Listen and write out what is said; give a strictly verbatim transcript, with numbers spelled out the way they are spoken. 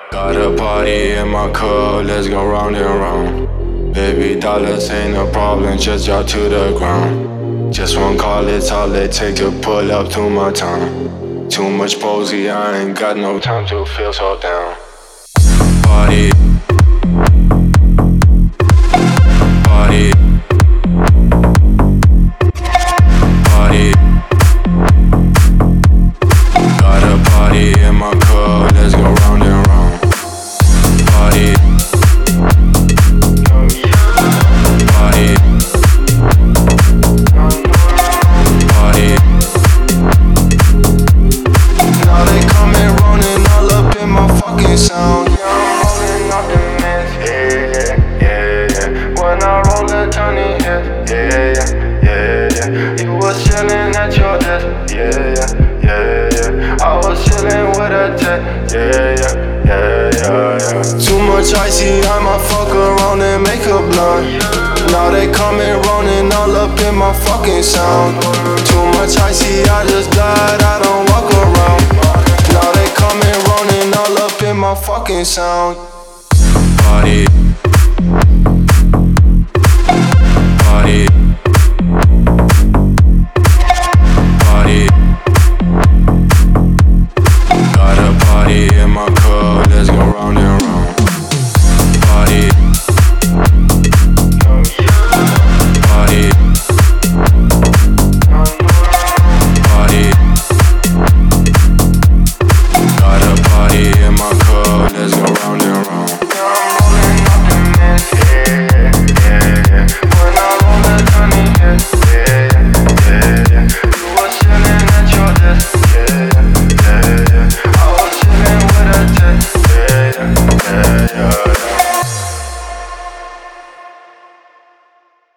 Got a party in my car, let's go round and round. Baby dollars ain't a problem, just drop to the ground. Just one call, it's all it take to pull up to my town. Too much posy, I ain't got no time to feel so down. Party. Party. Party. Got a party in my car, let's go round and round. Party. Party. Party. Now they coming running all up in my fucking sound. Yeah, I'm rolling off the mist. Yeah, yeah, yeah, yeah. When I roll the Johnny hit. Yeah, yeah, yeah, yeah. You was chillin' at your desk. Yeah, yeah, yeah, yeah. I was chillin' with a tech. Yeah, yeah, yeah, yeah, yeah. Too much icy, I might fuck around and make a blunt. Now they coming running all up in my fucking sound. Too much icy, I just died, I don't walk around. Now they coming running all up in my fucking sound. Party.